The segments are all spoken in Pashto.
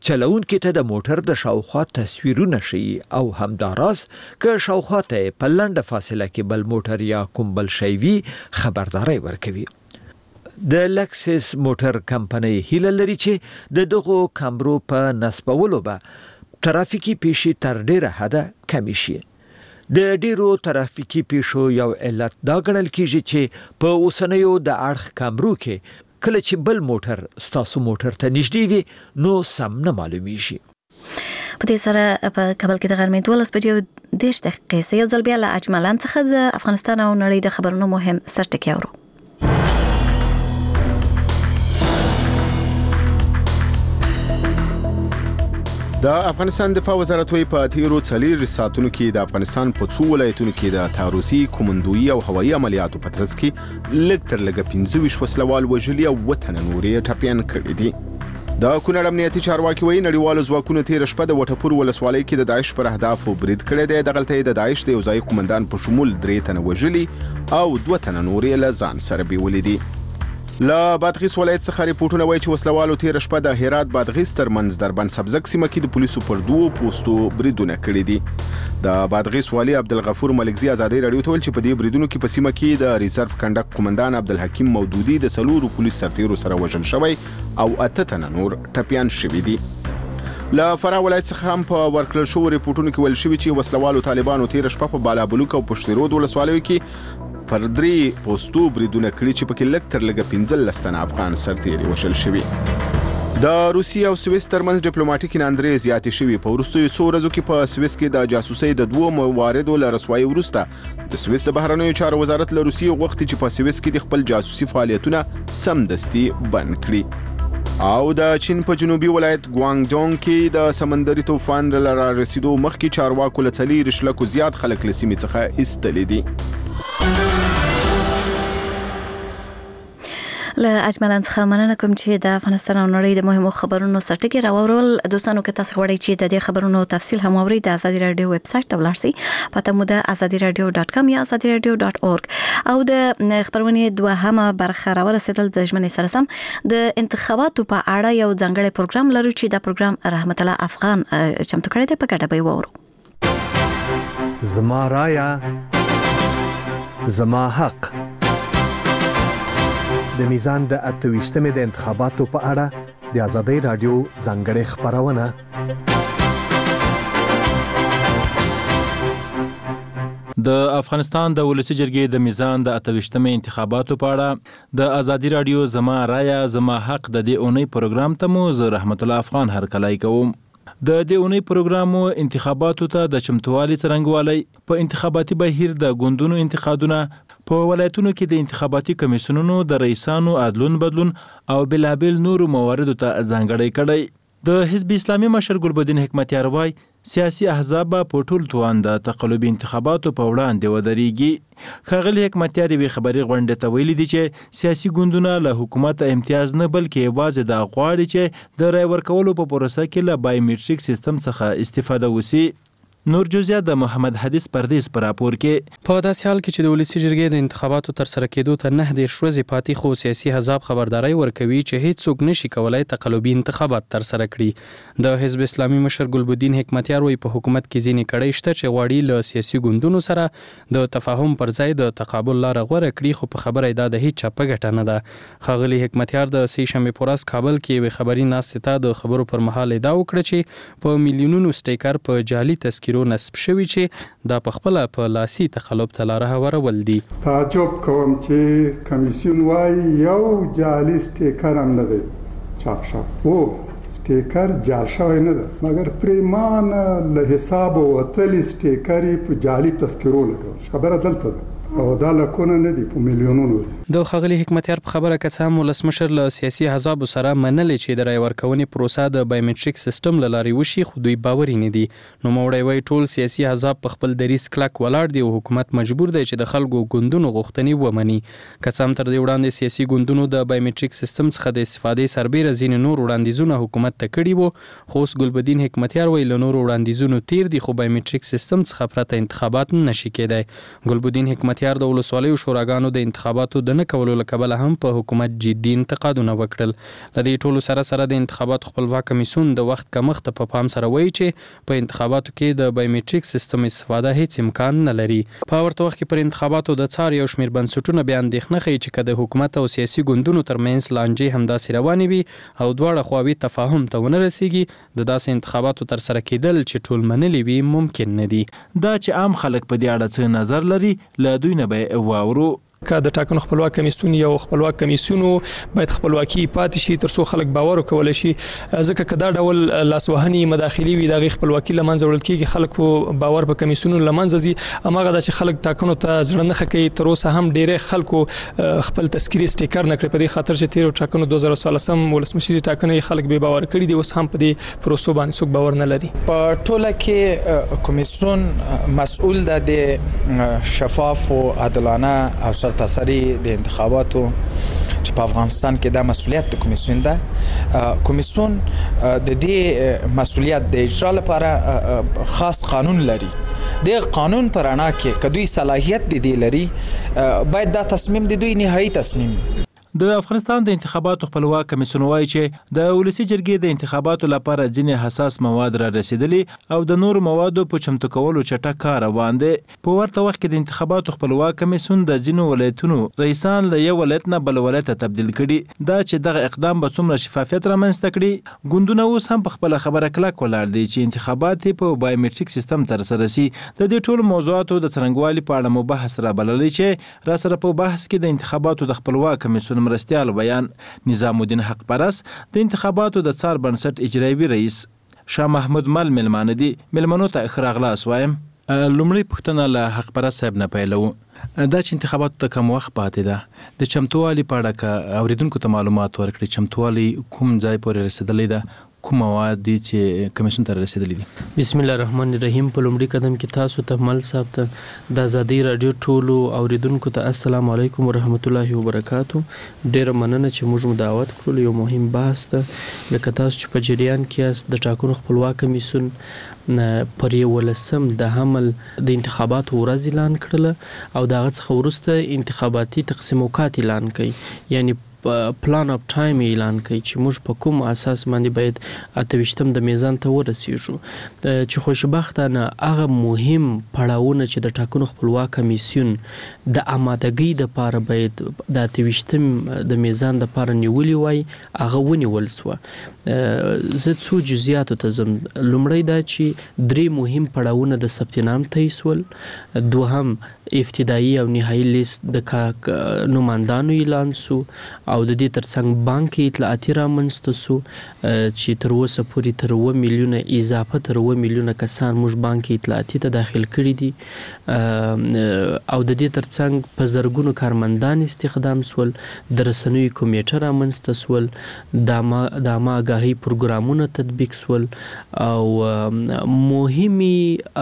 چلونکي ته د موټر د شاوخوا تصویرونه شي او همداراز که شاوخوا ته په لنډه فاصله کې بل موټر یا کوم بل شی وي خبرداري ورکوي. د لکسس موټر کمپنۍ هیله لري چې د دغو کامرو په نصبولو به ترافیکي پیښې تر ډیره حده کمې شي. د ډیرو ترافیکي پیښو یو علت دا ګڼل کیږي چې په اوسنیو د اړخ کامرو کې کله چې بل موټر ستاسو موټر ته نږدې وي نو سم نه معلومیږي. په دې سره په کابل کې د غرمې 12 بجې 10 دقیقې یو ځل بیا له اجملان څخه د افغانستان او نړۍ د خبرونو مهم سرټکی اورو. د افغانستان دفاع وزارت وی په تیرو 4 ساعتونو کې د افغانستان په 2 ولایتونو کې د تاروسي، کومندویي او هوایي عملیاتو په ترڅ کې لږ تر لږه 15 وسلوال وژلي او وطن نورې ټپيان کړي دي. د کونړ امنیتي چارواکي وی نړیوالو ځواکونو تیر شپه د وټپور ولسوالۍ کې د داعش پر اهدافو برید کړی دی. دغلته د داعش د یو ځای قومندان په شمول 3 تنه وژلي او 2 تنه نورې له ځان سره بیولې دي. لا بادغیس ولایت څخه ریپورتونه وایي چې وسلوالو تیر شپه د هرات بادغیس ترمنځ دربند سبزک سیمه کې د پولیسو پر 2 پوسټو بریدونه کړي دي. د بادغیس والی عبدالغفور ملکزی ازادي رادیو ته ویل چې په دې بریدونو کې په سیمه کې د ریزرو کنډک قومندان عبدالحکیم مودودي د 4 پولیس سرتیرو سره وژل شوی او 8 تنه نور ټپيان شوي دي. لا فراه ولایت څخه هم په ورکړل شو ریپورتونو کې ویل شوی چې وسلوالو طالبانو تیر شپه په بالابلوک او پشت رود ولسوالیو کې پر 3 پوسټو بریدونه کړي چې پکې لږ تر لږه 15 تنه افغان سرتیري وژل شوي. د روسیې او سویس ترمنځ ډیپلوماټیک ناندرې زیاتې شوي. په وروستیو 2 ورځو کې په سویس کې د جاسوسۍ د 2 مواردو له رسوایي وروسته د سویس د بهرنیو چارو وزارت له روسیې غوښتي چې په سویس کې د خپل جاسوسي فعالیتونه سمدستي بند کړي. او د چین په جنوبي ولایت ګوانګډونګ کې د سمندري طوفان را رسیدو مخکې چارواکو له 4 لکو زیات خلک له سیمې څخه ایستلي دي. له اجملان څخه مننه کوم چې د افغانستان او نړۍ د مهمو خبرونو سرټکی راوړل. دوستانو که تاسو غواړئ چې د دې خبرونو تفصیل هم واورئ د ازادي رادیو ویب سټ ته ولاړ شئ. پته مو د azadiradio.com یا azadiradio.org او د خبرونې دوهمه برخه راورسېدل د ژمنې سره سم د انتخاباتو په اړه یو ځانګړی پروګرام لرو چې دا پروګرام رحمت الله افغان چمتو کړی دی. په ګډه به وورو. زما رایا زما حق د میزان د 28مې د انتخاباتو په اړه د ازادي رادیو ځانګړې خبرونه. د افغانستان د ولسی جرګې د میزان د 28مې انتخاباتو په اړه د ازادي رادیو زما رایا زما حق د دې اونۍ پروګرام ته مو زه رحمت الله افغان هرکلی کوم. د دې اونۍ پروګرامو انتخاباتو ته د چمتووالي څرنګوالی، په انتخاباتي بهیر د ګوندونو انتقادونه، په ولایتونو کې د انتخاباتي کمیسیونونو د رئیسانو عدلون بدلون او بلابل نورو مواردو ته ځانګړی کړی. د حزب اسلامي مشر ګلبدین حکمتیار وایي سیاسي احزاب په ټول توان د تقلبي انتخاباتو په وړاندې ودرېږي. ښاغلي حکمتیار یوې خبري غونډې ته ویلي دي چې سیاسي ګوندونه له حکومت امتیاز نه بلکې یوازې د غواړي چې د رای ورکولو په پروسه کې له بایومټریک سیستم څخه استفاده وشي. نور جزئیات د محمد حدیث پردیس پر راپور کې. په داسې حال کې چې د ولسی جرګې د انتخاباتو تر سره کېدو ته 9 ورځې پاتې خو سیاسي احزاب خبرداري ورکوي چې هیڅ څوک نشي کولای تقلبي انتخابات تر سره کړي. د حزب اسلامي مشر ګلبدین حکمتیار وایي په حکومت کې ځینې کړۍ شته چې غواړي له سیاسي ګوندونو سره د تفاهم پر ځای د تقابل لار غوره کړي، خو په خبره دا د هیڅ چا په ګټه نه ده. ښاغلي حکمتیار د سې شنبې په ورځ کابل کې یو خبري ناستې ته د خبرو پر مهال ادعا وکړه چې په میلیونونو سټیکر په جعلي تذکیرو نصب شوی چې دا په خپل په لاسي تخلب تلاره هورول دي. تعجب کوم چې کمیسیون وايي یو جعلي سټیکر هم نه دی چاپ شوی. سټیکر جعل شوی نه ده، مګر پریمانه له حساب وتلی سټیکر په جعلي تذکیرو لګول. خبره دلته ده او دا لکونه نه دي، په میلیونونو دي. د ښاغلي حکمتیار په خبره که څه هم ولسمشر له سیاسي احزابو سره منلې چې د رای ورکونې پروسه د بایومټریک سیستم له لارې وشي، خو دوی باوري نه دي. نوموړی وایي ټول سیاسي احزاب په خپل دریځ کلک ولاړ دي او حکومت مجبور دی چې د خلکو ګوندونو غوښتنې ومني. که څه هم تر دې وړاندې سیاسي ګوندونو د بایومټریک سیستم څخه د استفادې سربیره ځینې نور وړاندیزونه حکومت ته کړي وو، خو اوس ګلبدین حکمتیار وایي له نورو وړاندیزونو تیر دي، خو بایومټریک سیستم څخه پرته انتخابات نشي کېدای. ګلبدین حکمتیار پراتیار د ولسوالیو شوراګانو د انتخاباتو د نه کولو له کبله هم په حکومت جدي انتقادونه وکړل. له دې ټولو سره د انتخاباتو خپلواک کمیسیون د وخت کمښت په پام سره وایي چې په انتخاباتو کې د بایومټریک سیستم استفاده هیڅ امکان نه لري. په ورته وخت کې پر انتخاباتو د څار یو شمېر بنسټونه بیا اندېښنه ښیي چې که د حکومت او سیاسي ګوندونو ترمنځ لانجې همداسې روانې وي او دواړه خواوې تفاهم ته ونه رسیږي، د داسې انتخاباتو ترسره کېدل چې ټول منلي وي ممکن نه دي. دا چې عام خلک په دې اړه څه نظر لري له دوی نه به واورو. که د ټاکنو خپلواک کمیسیون یو خپلواک کمیسیون باید خپلواکي پاتې شي ترڅو خلک باور وکولای شي، ځکه که دا ډول لاسوهنې مداخلي وي د خپلواکي لمنځه وړل کېږي، خلکو باور په کمیسیونونو لمنځه ځي. هماغه دا چې خلک ټاکنو ته زړه نه ښه کوي. تر اوسه هم ډېری خلکو خپل تذکیري سټیکر نه کړی په دې خاطر چې تېرو ټاکنو 2014 ولسمشري ټاکنې خلک بې باوره کړي دي. اوس هم په دې پروسو باندې څوک باور نه لري. په ټوله کې کمیسیون مسؤل ده د شفاف او عادلانه او سرتاسري د انتخاباتو چې په افغانستان کې دا مسؤلیت د کمیسیون ده. کمیسیون د دې مسؤلیت د اجرا لپاره خاص قانون لري. د قانون پر اړه کې کدوې صلاحیت دی لري، باید دا تصمیم د دوی نهایی تصمیم. د افغانستان د انتخاباتو خپلواک کمیسیون وایي چې د ولسی جرګې د انتخاباتو لپاره ځینې حساس مواد را رسیدلي او د نورو موادو په چمتو کولو چټک کار روان دی. په ورته وخت کې د انتخاباتو خپلواک کمیسیون د ځینو ولایتونو رئیسان له یو ولایت نه بل ولایت ته تبدیل کړي. دا چې دغه اقدام به څومره شفافیت رامنځته کړي، ګوندونه اوس هم په خپله خبره کلک ولاړ دي چې انتخابات په بایومټریک سیستم ترسره سي. د دې ټولو موضوعاتو د څرنګوالي په اړه مو بحث را بللی چې را سره په بحث کې د انتخاباتو د خپلواک کمیسیون مرستیال بیان نظام الدین حق پرس د انتخاباتو د څار بنسټ اجرایي رئیس شاه محمود مل ملمانه دي. ملمنو ته اخراغلاس وایم. لومړی پوښتنه له حق پرس صاحب نه پیلو. دا چې انتخاباتو ته کم وخت پاتې ده، د چمتووالي په اړه که اوریدونکو ته معلومات ورکړي، چمتووالي کوم ځای پورې رسیدلی ده، کوم مواد دي چې کمیسیون ته رسیدلی دي؟ بسم الله الرحمن الرحیم. په لومړي قدم کې تاسو ته مل صاحب ته د ازادي رادیو ټولو اوریدونکو ته السلام علیکم ورحمت الله وبرکاتو. ډیره مننه چې موږ دعوت کړو. یو مهم بحث ده، لکه تاسو چې په جریان کې یاست، د ټاکنو خپلواک کمیسیون پر 11 د حمل د انتخاباتو ورځ اعلان کړله او دغه څخه وروسته انتخاباتي تقسیم اوقات اعلان کړي، یعنی پلان اپ ټایم اعلان کړي چې موږ په کوم اساس باندې باید 28 د میزان ته ورسیږو. چې خوشبختانه هغه مهم پړاوونه چې د ټاکنو خپلواک کمیسیون د آمادګۍ لپاره باید د 28 د میزان لپاره نیولي وای، هغه ونیول سو. زه څو جزئیاتو ته ځم. لومړی دا چې 3 مهم پړاوونه د ثبت نام تایسول، دوهم ابتدایي او نهایي لیست د نوماندانو اعلان سو او د دې ترڅنګ بانکي اطلاعاتي رامنځته سو چې تر اوسه پورې تر 2 میلیونه اضافه تر 2 میلیونه کسان موږ بانکي اطلاعاتي ته داخل کړي دي او د دې ترڅنګ په زرګونو کارمندان استخدام سول، د رسنیو کمیټه رامنځته سول، د آگاهي پروګرامونه تطبیق سول او مهمي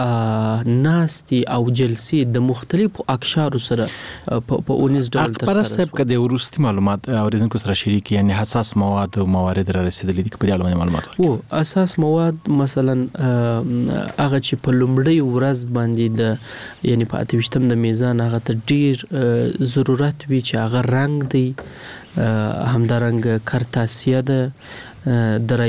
ناستي او جلسې د مختلفو اقشارو سره په 19 ډول ترسره سول. صاحب که د وروستي معلومات اوریدونکو سره شریک، یعنی حساس مواد او موارد را رسیدلي دي، په دې اړه باندې معلومات ورکړئ. اساس مواد مثلا هغه چې په لومړۍ ورځ باندې د یعنی په 28 د میزان هغه ته ډیر ضرورت وي چې هغه رنګ دی، همدارنګه کرتاسیه ده، د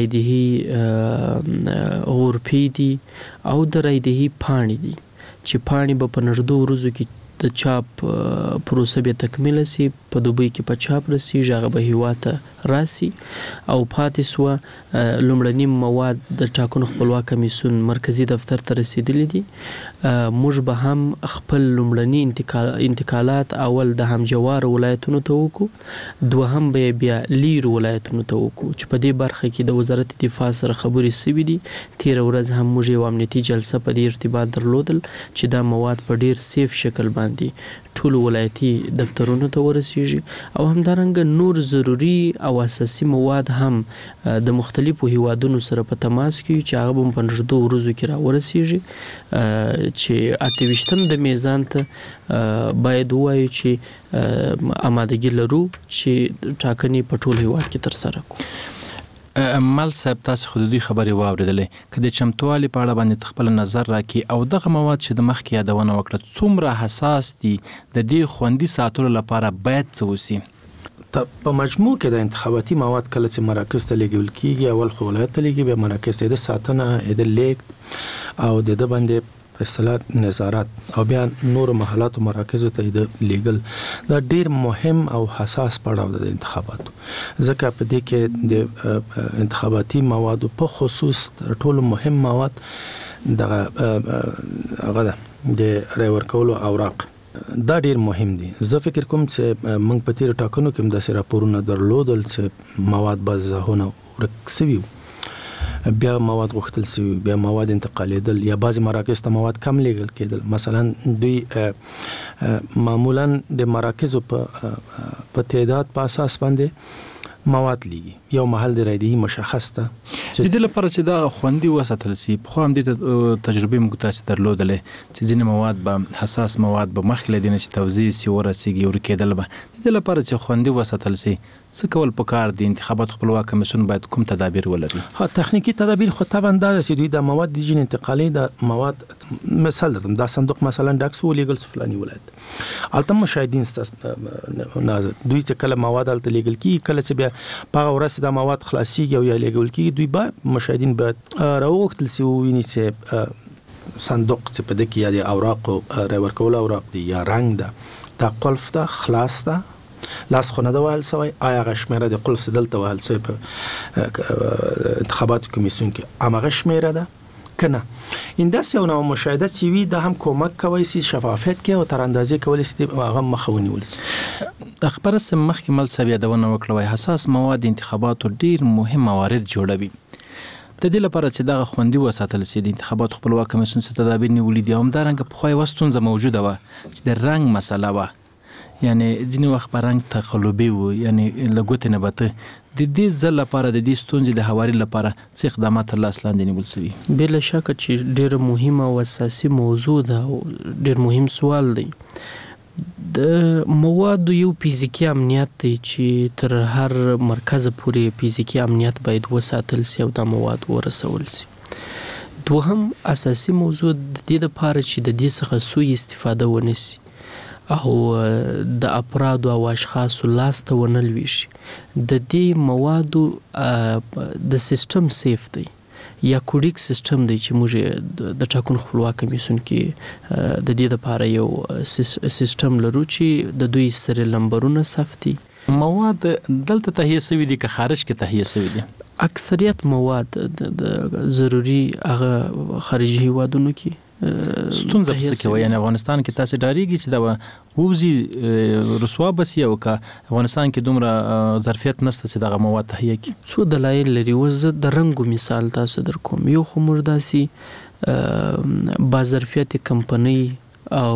رایدهي غرفې دي او د رایدهي پاڼې دي چې پاڼې به په نږدو ورځو کې د چاپ پروسه به تکمیل سي، په دوبۍ کې په چاپ رسیږي، هغه به هیواد ته راسي او پاتې سوه. لومړني مواد د ټاکنو خپلواک کمیسیون مرکزی دفتر ته رسیدلی دي. موږ به هم خپل لومړني انتقالات اول د همجوار ولایتونو ته وکړو، دوهم به بیا لیر ولایتونو ته وکړو چې په دې برخه کې د وزارت دفاع سره خبرې سوي دي. تیره ورځ هم موږ یو امنیتي جلسه په دې ارتباط درلودل چې دا مواد په ډیر سیف شکل باندې ټول ولایتي دفترونو ته ورسیږي او همدارنګه نور ضروري او اساسي مواد هم د مختلفو هیوادونو سره په تماس کې چې هغه په 15 ورځو کې را ورسیږي چې 28 د میزان ته باید وایو چې آمادګي لرو چې ټاکنې په ټول هیواد کې ترسره کړو. مل صاحب تاسو خو د دې خبرې واوریدلې که د چمتووالي په اړه باندې خپل نظر راکړي او دغه مواد چې د مخکې یادونه وکړه څومره حساس دي د دې خوندي ساتلو لپاره باید څه وشي؟ په مجموع کې د انتخاباتي مواد کله چې مراکز ته لیږل کیږي اول خو ولایت ته لیږي بیا مراکز د ساتنه د لیږد او د باندې فیصلات نظارت او بیا نور محلات او مراکز ته د لیږل دا ډیر مهم او حساس پړاو د انتخاباتو ځکه په دې کې د انتخاباتي مواد په خصوص ټول مهم مواد هغه د رای ورکولو اوراق دا ډیر مهم دي. زه فکر کوم چې موږ په تیر ټاکنو کې د راپورونو درلودل چې مواد بعضونه ورکسوي بیا مواد غوښتل شي بیا مواد انتقالیدل یا بعض مراکز ته مواد کم لیږل کېدل. مثلا دوی معمولا د مراکزو په تعداد په اساس باندې مواد لیږي یو محل د رایدهی مشخص ده د دې لپاره چې دا خوندي وساتل شي خو هم د تجربه موږ تاسو درلودلې چې ځینې مواد به حساس مواد به مخکې دي چې توزیع سي ورسیږي او کېدل به د دې لپاره چې خوندي وساتل شي څه کول پکار دي؟ انتخابات خپلواک کمیسیون باید کوم تدابیر ولري؟ ها تخنیکی تدابیر خو طبعا دا چې دوی د مواد د جین انتقالي د مواد مثال درم دا صندوق مثلا ډاکس ولیګل فلاني ولایت البته مشاهدین دوی چې کله مواد الته لیګل کی کله چې بیا په ورسې د مواد خلاصيږي او یا لیګل کی دوی به مشاهدین باید راوختل سی ویني چې صندوق چې په دې کې یا د اوراق رای ورکول اوراق دي یا رنگ ده دا قلف ده خلاص ده لاس خو نه وهل سوی آیا غشمره د قلف دلته وهل سوی په انتخابات کمیسیون کې امغه شمیره ده کنه انداس یو نو مشاهده سی وی د هم کومک کوي سي شفافیت کې او تر اندازې کول سي هغه مخونی ول د خبره سم مخکې مل سوي دونه وکړوي حساس مواد انتخاباتو ډیر مهم موارد جوړوي د دې لپاره چې دا خوندي وساتل سي د انتخابات خپلواک کمیسیون څخه تدابیر نیولې دي هم دا رنګ په خوای وستونزه موجوده و چې د رنگ مسله و یعنی ځینې وخت په رنګ تقلبي وو یعنی لګوتې نه بته د دې ځل لپاره د دې ستونزې د هواري لپاره څه اقدامات تر لاس لاندې نیول شوي؟ بلا شک چې ډېر مهمه او اساسي موضوع ده او ډېر مهم سوال دی. د موادو یو فزیکی امنیت دی چې تر هر مرکز پورې فزیکی امنیت باید وساتل شي او د مواد ورسول شي. دوهم اساسي موضوع د دې لپاره چې د دې څخه سوء استفاده ونشي او د افراد او اشخاص لاس ته ونه لويشي. د دې موادو د سیستم سیف دی یا کوډیک سیستم دی چې موږ د ټاکنو خپلواک کمیسیون کې د دې لپاره یو سیستم لرو چې د دوی سره لمبرونه ثبتي. مواد دلته تهیه شوی دي که خارج کې تهیه شوی دي؟ اکثریت مواد د ضروری هغه خارجي هیوادونو کې ستونزه څه کوي. یعنی افغانستان کې تاسو ډاریږي چې دا ووزي رسوا بسی او که افغانستان کې دومره ظرفیت نشته چې دغه مواد تهیه کړي؟ څو دلایل لري. وزه د رنګو مثال تاسو در کوم. یو خو مرداسي با ظرفیت کمپنی او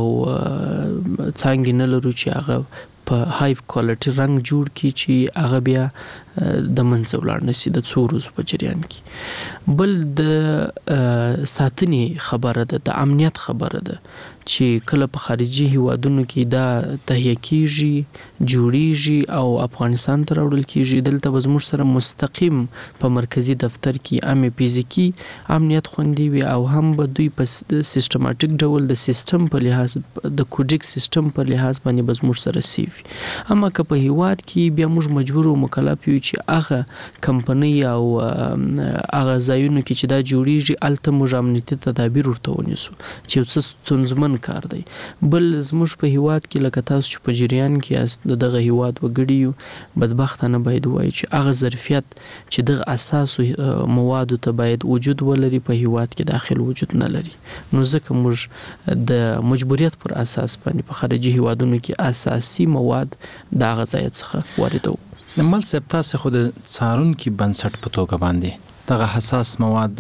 څنګه نه لرو چې هغه په های کوالټي رنګ جوړ کی چې هغه بیا د منځ ولاړ نشي د څو ورځې په جریان کې. بل د ساتنې خبره ده، د امنیت خبره ده چې کله په خارجي هیوادونو کې دا تهیه کیږي جوړیږي او افغانستان ته راوړل کیږي دلته به زموږ سره مستقیم په مرکزی دفتر کې هم فزیکی امنیت خوندي وي او هم به دوی په سیستماتیک ډول د سیستم په لحاظ د کوډیک سیستم په لحاظ باندې به زموږ سره سیف. اما که په هیواد کې بیا موږ مجبور او مکلف یو چې هغه کمپنی او هغه ځایونو کې چې دا جوړیږي الته موږ امنیتي تدابیر ورته ونیسو چې څه ستونزمن کار دی. بل زموږ په هیواد کې لکه تاسو چې په جریان کې دغه هیواد وګړي یو بدبختانه باید وایي چې هغه ظرفیت چې دغه اساسو موادو ته باید وجود ولري په هیواد کې داخل وجود نه لري. نو ځکه موږ د مجبوریت پر اساس باندې په خارجي هیوادونو کې اساسي مواد د هغه ځای څخه واردوو. مل صاحب تاسو خو د څارونکي بنسټ په توګه باندې دغه حساس مواد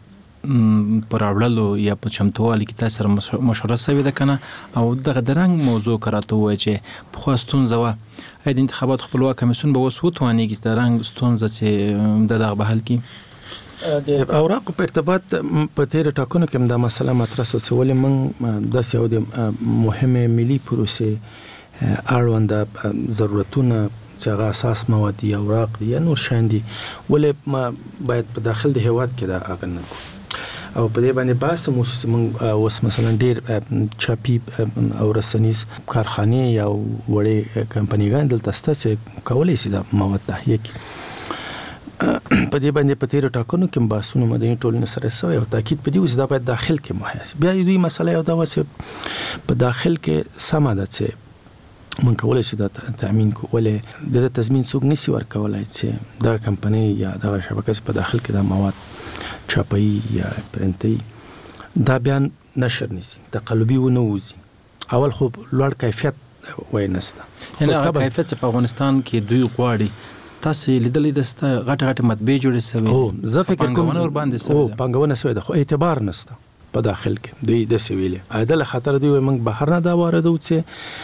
پر اړولو یا په چمتووالي کې تاسو سره مشوره شوې ده کنه او دغه د رنګ موضوع کراته وای چې په خو ستونزه و د انتخابات خپلواک کمیسیون به وسو تواني کې د رنګ ستونزه چې دغه بحال کې د اوراق په ارتباط په تیر ټاکنو کې دا مسله مطرح شوه چې ولې موږ د سیاو د مهمه ملي پروسې اړوند ضرورتونه چې هغه اساس مواد دي اوراق دي یا نور شان دي ولې ما باید په داخل د هیواد کې دا هغه نه کو او په دې باندې باسه موږ اوس مثلا ډیر چاپی او رسنیز کارخانه یا وړې کمپنیګان دلته ستاسو کولای شي دا مواد تهیه کړي په دې باندې په تیر ټاکنو کې باسونه مدني ټولنې سره سوي او تاکید په دې وځي دا باید داخل کې محاسب بیا دوی مسله یو دا وسه په داخل کې سم ده چې مونږ کولای شو دا تامین کو ولې د تضمین څوک نشي ورکولای چې دا کمپنی یا دا شبکه په داخل کې دا مواد چاپي یا پرنټي دا بیان نشر نشي تقلبي و نه وځي اول خو لوړ کیفیت وای نسته یعنی هغه کیفیت په افغانستان کې دوی غواړي تاسو لیدلې دسته غټ مطبع جوړې سوي او زه فکر کوم ور باندې سوي او پنګونه سوي د خو اعتبار نسته په داخل کې دوی د سویلې عادل خطر دی موږ بهر نه دا واردو چې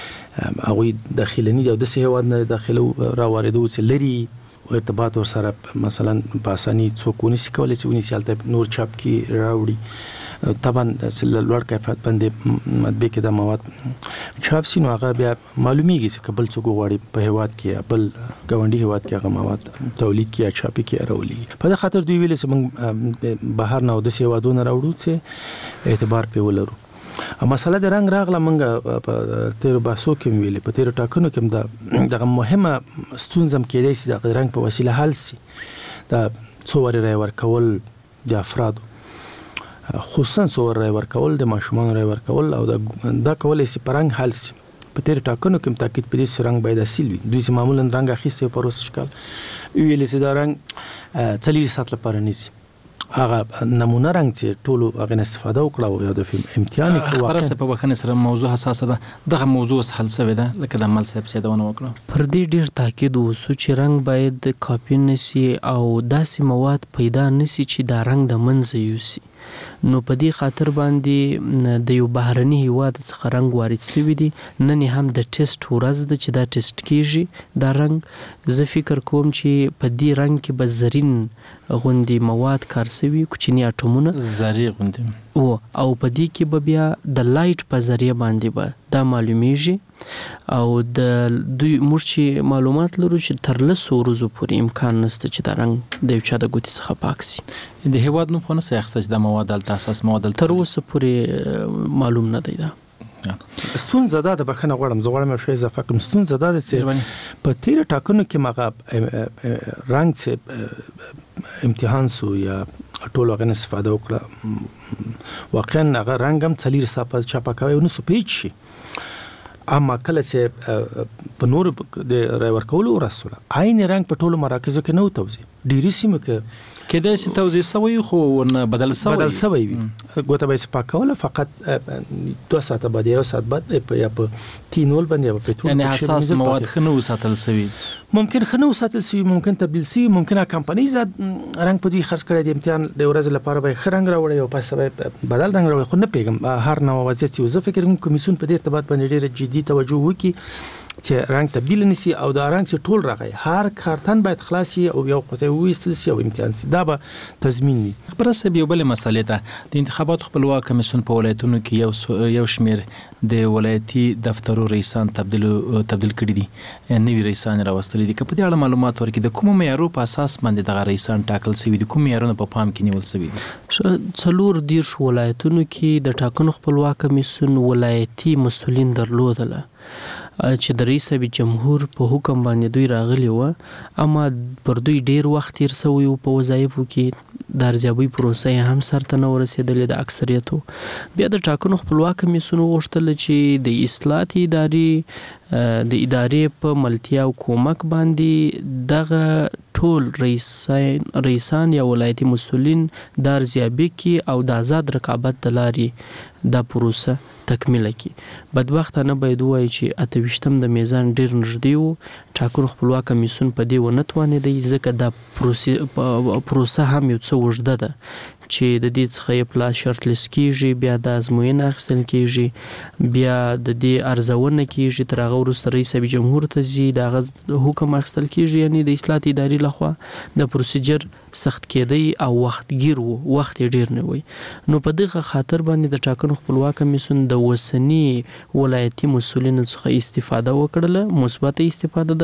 هغه داخلي او د هیواد نه داخلو را واردو چې لري ارتباط ور سره مثلا په اساني څوک ونی کولای چې ونی سالته نور چاپ کی راوړي طبعا لوړ کیفیت باندې مطبع کې د مواد چاپ سينو هغه بیا معلومیږي چې قبل څوک غواړي په هیواد کې بل ګاونډي هیواد کې هغه مواد تولید کې یا چاپي کې راولي په خاطر دوی ویل چې موږ بهر نه د هیوادونو راوړو چې اعتبار په ولرو مسله د رنگ راغله موږ په تیر باسو کې ویل په تیر ټاکنو کې د مهمه ستونزم کېدای شي د رنگ په وسیله حل شي دا څووري رای ورکول د افرادو خصوصا څوور رای ورکول د ماشومان رای ورکول او دا کولای شي پرنګ حل شي په تیر ټاکنو کې تاکید په دې سرنګ باید اصل وي دوی معمولا رنگ اخیسته په روس شکل ویل چې دا رنگ 40 ساعت لپاره نيسي هغه نمونه رنگ چې ټولو هغه استفاده وکړه او د فلم امتحان کې واقعا په بخنه سره موضوع حساسه ده دغه موضوع حل شوی ده لکه د عمل صاحب سیدونه وکړه پر دې ډیر تاکید وسو چې رنگ باید کاپی نسی او داسې مواد پیدا نسی چې دا رنگ د منځ یوسي نو په دې خاطر باندې د یو بهرني هیواد څخه رنگ وارد شوی دی نن هم د ټیسټ ورځ د چې دا ټیسټ کیږي دا رنگ زه فکر کوم چې په دې رنگ کې به زرین غوندي مواد کار شوی کوچنی اټومونه زری غوندي او په دې کې به بیا د لایټ په ذریعہ باندې به دا معلومیږي او د دوی مرچی معلومات لرو چې تر لسو ورځو پورې امکان نشته چې دا رنگ د یو چا د ګوتې څخه پاک شي د هیواد نو خو نه سیاست د مواد د اساس مواد تر اوسه پورې معلوم نه دی دا ستون زده د بخنه غوړم زغړم شوي اضافه کوم ستون زده د په تیر ټاکنو کې مغه رنگ چې امتحان سو یا ټول هغه استفاده وکړه واقعا هغه رنگ هم 40 ساعت چاپا کوي نو سپیچ شي اما کله چې په نور د رای ورکولو ورسوله عین رنگ په ټولو مراکزو کې نو توزیع ډیری سیمه کې کله چې توزیع سوی خو ورنه بدل سوی وي ګوته به سپاکوله فقط 2 ساعت بعد یو ساعت بعد یا په تینول باندې په ټول یعنی حساس مواد خنو ساتل سوی ممکن خنو ساتل سوی ممکن تبدیل سوی ممکن کمپنی زاد رنگ په دې خرڅ کړی د امتحان د ورځ لپاره به خرنګ راوړی او پس به بدل رنگ راوړی خو نه پیغام هر نو وضعیت یو زه فکر کوم کمیسیون په دې ارتباط باندې ډیره جدي توجه وکړي چې رنگ تبدیل نشي او دا رنگ چې ټول راغی هر کارتن باید خلاصي او یو قطعه وېستل شي او امتحان سي دا به تضمین وي خبره سه یو بل مسلې ده د انتخاباتو خپلواک کمیسیون په ولایتونو کې یو شمیر د ولایتي دفترو رئیسان تبدیل کړي دي نوی رئیسان راوستل دي په دې اړه معلومات ورکړي د کوم معیارو په اساس باندې د رئیسان ټاکل شوی دي کوم معیارونه په پام کې نیول شوی دي څلور دیر ولایتونو کې د ټاکنو خپلواک کمیسیون ولایتي مسولین درلودل چې د رئیس جمهور په حکم باندې دوی راغلی و اما پر دوی ډیر وخت تیر شوی په وظایفو کې د ارزیابي پروسه هم سرته نه ورسېدلې د اکثریتو بیا د ټاکنو خپلواک کمیسیون غوښتل چې د اصلاحاتي ادارې په ملتیا او کومک باندې دغه ټول رئیسان یا ولایتي مسولین د ارزیابي کې او د آزاد رقابت د لارې دا پروسه تکمیل کی بدبختانه باید وایي چې 28م د میزان ډیر نږدې وو ټاکنو خپلواک کمیسیون په دې ونه توانېدی ځکه دا پروسه هم یو څه اوږده ده چې د دې څخه یې پلاس شرط لیست کیږي بیا د ازموینه اخیستل کیږي بیا د دې ارزونه کیږي تر هغه وروسته رئیس جمهور ته ځي د حکم اخیستل کیږي یعنی د اصلاحات ادارې لخوا د پروسیجر سخت کېدی او وختګیر وخت ډیر نه وي نو په دغه خاطر باندې د ټاکنو خپلواک کمیسیون د وسنی ولایتي مسولینو څخه استفاده وکړله مثبت استفاده د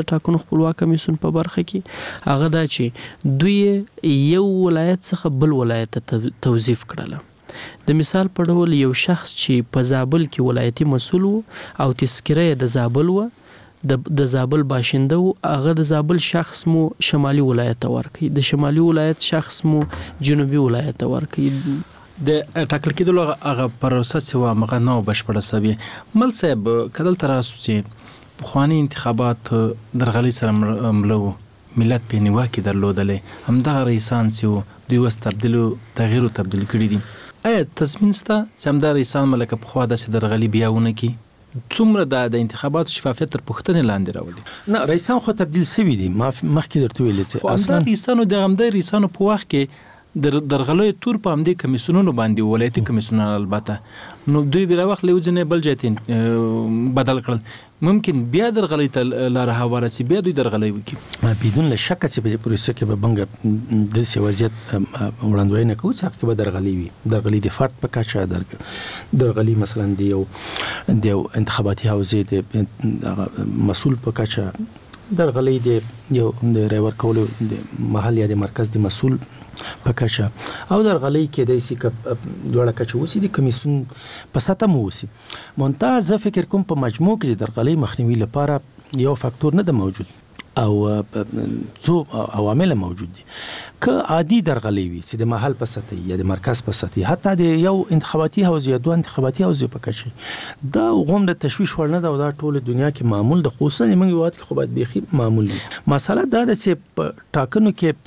د ټاکنو خپلواک کمیسیون په برخه کې هغه دا چې دوی یو ولایت څخه بل ولایت ته توظیف کړله. د مثال په ډول یو شخص چې په زابل کې ولایتي مسؤل و او تذکره د زابل و د زابل باشنده و هغه د زابل شخص مو شمالي ولایت ته ورکړي د شمالي ولایت شخص مو جنوبي ولایت ته ورکړي. د ټاکل کېدلو هغه پروسه چې و هغه نو بشپړه سوي. مل صاحب کدل تراسو چې پخوانی انتخابات درغلي سره ملو ملت په نیواکې درلودلې همدغه رئیسان چې دوی وس تبدیل کړي دي ایا تضمین ستا چې همدا رئیسان ملکه پخوا داسې درغلي بیاونه کی څومره د انتخاباتو شفافیت تر پوښتنې لاندې راولي؟ نه رئیسان خو تبدیل سوي دي ما مخکې درته ویل چې اصلا رئیسانو د همدې رئیسانو په وخت کې درغلي تور په همدې کمیسیونونو باندې ولایتي کمیسیونونه البته نو دوی بیا وخت لوځنه بل ځای بدل کړل ممکن بیا درغلي ته لار هواره سي بیا دوی درغلي وکړي بدون شک چې په پروسه کې به بنګ د سی وضعیت وړاندوینه کوي چې هغه به درغلي وي درغلي د فرد په کچه درغلي مثلا د انتخاباتي حوزې د مسؤل په کچه درغلي د یو د ریور کولو د محل یا د مرکز د مسؤل په کچه او درغلي کې د سی دوړه کچه وسی د کمیسیون په ساته مو وسی مونتاز فکر کوم په مجموع کې د درغلي مخنیوي لپاره یو فاکتور نه د موجود او څو عوامل موجود دي که عادي درغلي وي چې د محل په سطح یا د مرکز په سطح حتی د یو انتخاباتي حوزې یا دوه انتخاباتي حوزې په کچه دا غوم د تشویش ورنه دا د ټوله دنیا کې معمول د خصوصا موږ وخت کې خو باید بيخي معمول دي. مساله دا ده چې په ټاکنو کې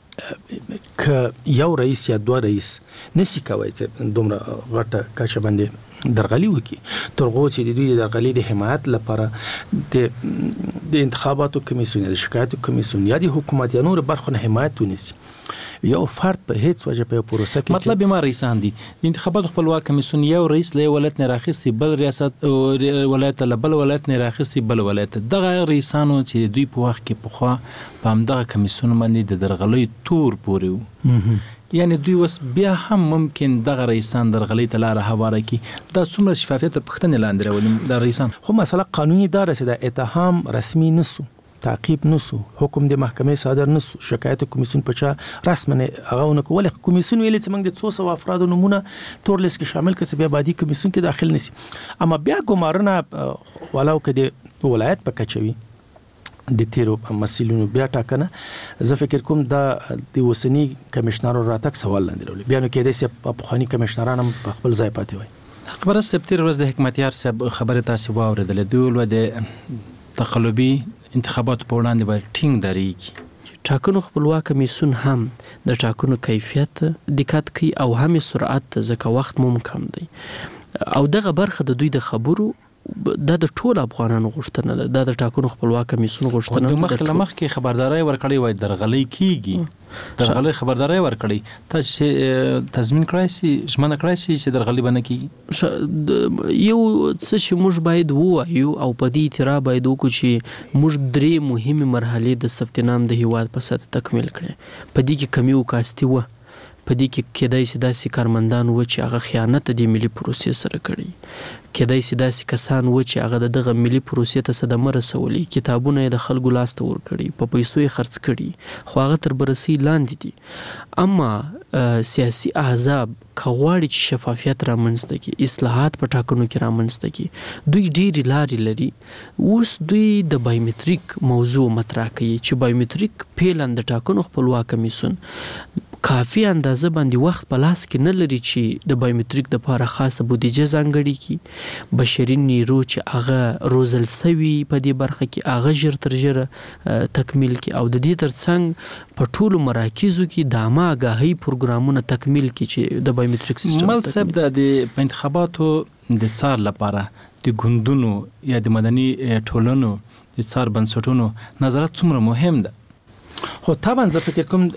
که یو رئیس یا دوه رئیس نسی کوي چې دومره غټه کچه باندې درغلي وکي ترغو چې د دوی درغلي د حمایت لپاره د انتخاباتو کمیسیون د شکایتو کمیسیون یا د حکومت یا نور برخو نه حمایت ونیسي یو فرد په هیڅ وجه په پروسه کې مطلب ما رئیسان دي د انتخاباتو خپلواک کمیسیون یو رئیس له ولایت نه راخصي بل ریاست ولایت له بل ولایت نه راخصي بل ولایت دغه رئیسانو چې دوی په وخت کې پخوا په همدغه کمیسیون باندې د درغلي تور پوري یعنی دوی وس بیا هم ممکن دغه رئیسان درغلي ته لار هواره کی دا څومره شفافیت پښتنه لاندې راولي دا رئیسان خو مسله قانوني دار چې د اتهام رسمي نسو تعقیب نسو حکم د محکمې صادر نسو شکایت کمیسیون په چا رسمنه هغه نو کول کمیسیون ویل چې موږ د 200 افراد نمونه تور لیست کې شامل کړي بیا بعدي کمیسیون کې داخل نسی اما بیا ګمارنه ولو کې د ولایت په کچوي د تیرو مسلونو بیا ټاکنه زه فکر کوم دا د وسنی کمشنر راتک سوال لاندې راولي بیا نو کې د سپ په خاني کمشنران په خپل ځای پاتې وي خبره سپتیر ورځ د حکمتیار صاحب خبره تاسو واوریدل دوی ول د تقلبي انتخابات په وړاندې باندې ټینګ درېږي ټاکنو خپلواک کمیسیون هم د ټاکنو کیفیت دقت کوي او هم سرعت ځکه وخت مو کم دی او دغه برخه د دوی د خبرو د ټول افغانانو غوښتنه ده د ټاکنو خپلواک کمیسیون غوښتنه د مخکې خبرداري ورکړی وای درغلي کیږي درغلي خبرداري ورکړی تاسو تضمین کړئ سي ژمنه کړئ سي چې درغلي بنه کیږي یو څه چې موږ باید وایو او په دې اعتراف باید وکړو چې موږ درې مهمه مرحله د ثبت نام د هیواد په سطح تکمیل کړې په دې کې کمی وکاستي و په دې کې کېدای شي داسې کارمندان و چې هغه خیانت د ملي پروسې سره کړی کېدای شي داسې کسان و چې هغه دغه ملي پروسې ته صدمه رسولي کتابونه د خلکو لاس ته ور کړی په پیسو یې خرڅ کړي خو هغه تر بررسي لاندې دي اما سیاسي احزاب کغواړي چې شفافیت رامنځته کړي اصلاحات په ټاکنو کې رامنځته کړي دوی ډېری لارې لري اوس دوی د بایومټریک موضوع مطرح کوي چې بایومټریک پیلن د ټاکنو خپلواک کمیسیون کافي اندازه باندې وخت په لاس کې نه لري چې د بایومټریک د لپاره خاصه بودیجه ځانګړې کړي بشري نیرو چې هغه روزل سوي په دې برخه کې هغه ژر تر ژره تکمیل کړي او د دې ترڅنګ په ټولو مراکزو کې د عامه آګاهۍ پروګرامونه تکمیل کړي چې د بایومټریک سیستم مل صاحب د انتخاباتو د څار لپاره د ګوندونو یا د مدني ټولنو د څار بنسټونو نظارت څومره مهم ده خو طبعا زه فکر کوم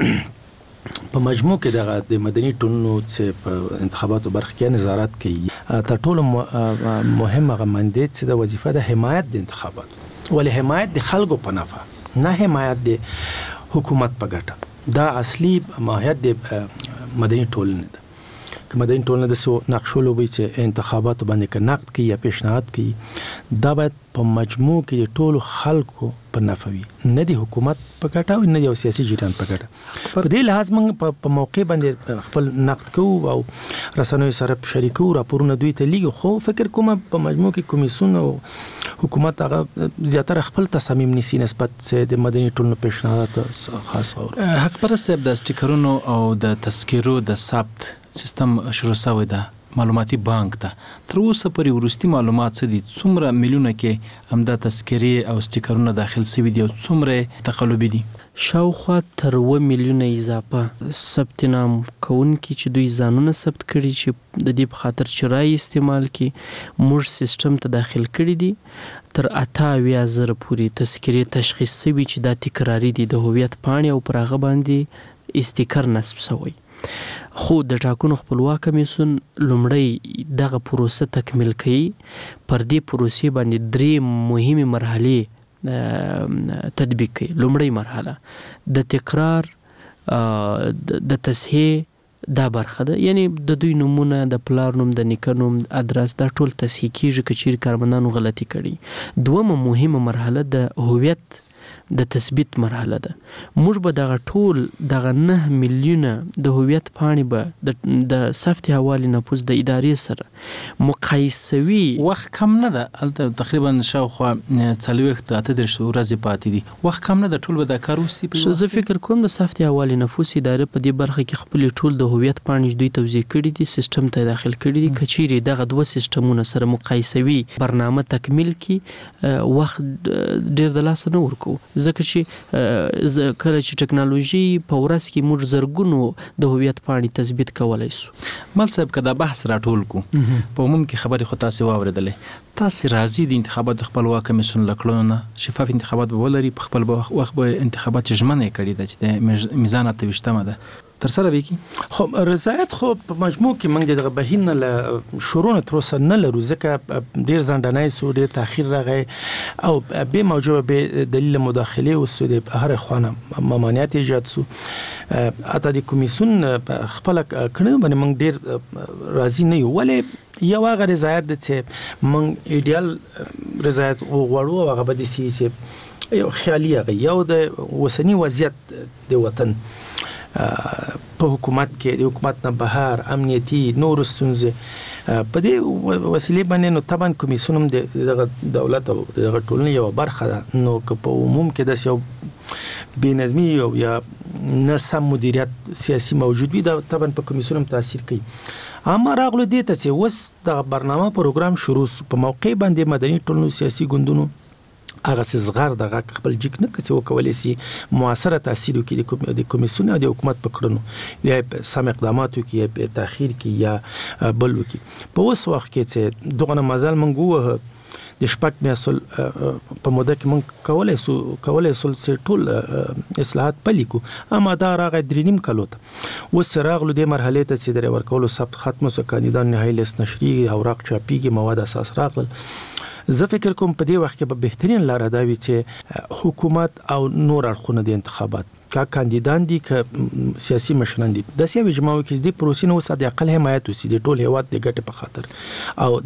په مجموع کې د مدني ټولنو چې په انتخاباتو برخه کې نظارت کوي تر ټولو مهمه غمندې چې د وظیفه د حمایت د انتخاباتو ولې حمایت د خلکو په نفع نه حمایت د حکومت په ګټه دا اصلي ماهیت د مدني ټولنې ده که مدني ټولنه د نقشو لوبي چې انتخاباتو باندې نقد کوي یا پیشنهاد کوي دا باید په مجموع کې د ټولو خلکو په نفوي، نه دی حکومت په ګټه او نه دی سیاسي جریان په ګټه. په دې لحاظ موږ په موقع باندې خپل نقد کوو او رسنیو سره شریکو، راپورونه دوی ته لیږو، خو فکر کوم په مجموع کې کمیسیون او حکومت هغه زیاتره خپل تصامیم نیسي نسبت د مدني ټولنو پیشنهادات خاص اور حق پرسته د سټیکرونو او د تذکرو د ثبت سیستم شروع شوی ده. معلوماتي بانک ده. تر اوسه پورې وروستي معلومات څه دي؟ څومره میلیونه کې همدا تذکرې او سټیکرونه داخل شوي دي او څومره تقلبي دي؟ شاوخوا تر 2 میلیونه اضافه ثبت نام کوونکي چې دوی ځانونه ثبت کړي چې د دې په خاطر چې رای استعمال کړي موږ سیستم ته داخل کړي دي. تر 88,000 پورې تذکرې تشخیص شوي چې دا تکراري دي د هویت پاڼې او پر هغه باندې استیکر نصب شوی. خو د ټاکنو خپلواک کمیسیون لومړی دغه پروسه تکمیل کړي. پر دې پروسې باندې 3 مهمه مرحله تطبیق کړي. لومړی مرحله د تکرار د تصحیح دا برخه ده، یعنی د دوی نمونه، د پلار نوم، د نیکه نوم، ادرس، دا ټول تصحیح کیږي که چیرې کارمندانو غلطي کړي. دومه مهمه مرحله د هویت د تثبیت مرحله ده. موږ به دغه ټول دغه 9 میلیونه د هویت پاڼې به د ثبت حواله نفوذ د ادارې سره مقایسوي. وخت کم نه ده، البته تقریبا شاوخوا 40-38 ورځې پاتې دي. وخت کم نه ده، ټول به دا کار وسی. زه فکر کوم د ثبت حواله نفوذ ادارې په دې برخه کې خپل ټول د هویت پاڼې دوی توزیع کړي دي، سیستم ته داخل کړي دي. کچيري دغه 2 سیستمونه سره مقایسوي برنامه تکمیل کی وخت ډیر د لاس نه ورکو، ځکه چې کله چې ټکنالوژي په ورځ کې موږ زرګونو د هویت پاڼې تثبیت کولای شو. مل صاحب کدا بحث راټول کو په عموم کې خبرې خو تاسو واوریدلې، تاسو راضي د انتخاباتو خپلواک کمیسیون لکړو نه شفاف انتخابات ولري، په خپل وخت به انتخابات ژمنه کړي د چې د میزان 28 ده تر سره وکی. خو رضایت خو په مجموع کې موږ دغه بهینه له شروع تر اوسه نه لرو، ځکه ډیر ځنډنای سو، ډیر تاخير راغی او به موجوده به دلیل مداخله او سود هر خوانه ممانعت ایجاد سو. اته د کمیسیون خپل کړنو باندې موږ ډیر راضي نه یو، ولې یو هغه رضایت د چې موږ ایډیال رضایت غواړو، هغه به د سیاسي یو خیالي هغه یو د وسنی وضعیت د وطن په حکومت کې د حکومت نه بهر امنیتي نور ستونزې په دې وسیله باندې نو طبعا کمیسیون د دولت او د ټولنې یو برخه ده. نو که په عموم کې د یو بېنظمي او یا نه سم مدیریت سیاسي موجود وي، دا طبعا په کمیسیون تاثیر کوي. اما راغلو دې ته چې وس د برنامه پروګرام شروع په موقع باندې مدني ټولنو سیاسي ګوندونو هغه صغار دغه خپل جک نه کڅ وکولای شي موثره تاثیر وکړي د کمیسیون او د حکومت په کړنو، یا سم اقدامات وکړي یا په تاخير کې یا بل وکړي. په اوس وخت کې چې دغه مزال منغو د شپږ میاشتو په موده کې من کولای سو ټول اصلاحات پلیکو، اما دا راغی 3.5 کلو ته. اوس راغلو د مرحله ته چې د ورکولو ثبت ختم سو، کاندیدان نهایی لیست نشري او راق چاپیږي، مواد اساس راغل. زه فکر کوم په دې وخت کې به بهترین لار دا وي چې حکومت او نور اړخونه د انتخابات کا کاندیدان دي که سیاسي مشران دي د سیاسي جماعت کې د پروسې نو صد اقل حمایت وسی د ټول هیواد د ګټې په خاطر او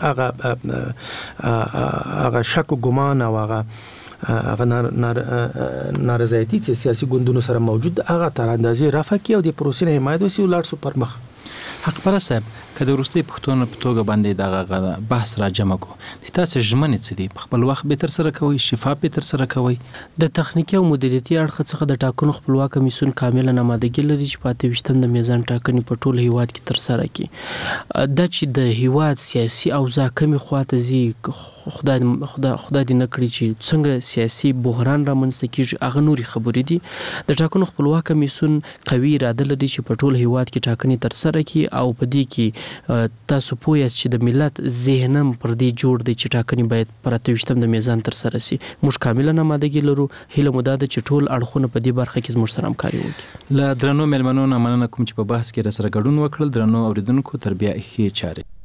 د هغه شک او ګمان او هغه نارضایتي چې سیاسي ګوندونو سره موجود هغه تر اندازې رافع کی او د پروسې حمایت وسی ولر سو پر مخ. حق پر صاحب کله وروستي پښتون په توګه باندې دا بحث را جمع کو د تاسو ژمنې څه دي؟ په خپل وخت به تر سره کوي، شفاف به تر سره کوي. د تخنیکی او مدیریتي اړخ څخه د ټاکنو خپلواک کمیسیون کامل آمادګي لري چې په 28 د میزان ټاکنې په ټول هیواد کې تر سره کړي. د چې د هیواد سیاسي اوضاع کمی خواته زی خدای دې نه کړی چې څنګه سیاسي بحران رامنځته کیږي، هغه نوري خبرې دي. د ټاکنو خپلواک کمیسیون قوي اراده لري چې په ټول هیواد کې ټاکنې تر سره کړي او په دې کې تاسو پوهیږئ چې د ملت ذهنم پر دې جوړ دی چې ټاکنې باید پر 28 د میزان تر سره شي. موږ کاملا آمادګي لرو، هیله مو ده چې ټول اړخونه په دې برخه کې زموږ سره همکاري وکړي. له درنو مېلمنو نه مننه کوم چې په بحث کې سره ګډون وکړل. درنو اوریدونکو تر بیا ښې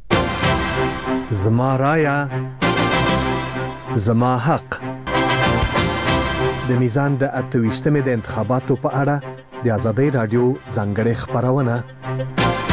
چارې. زما رایا زما حق. د میزان د 28 د انتخاباتو په اړه د آزادۍ رادیو ځانګړې خبرونه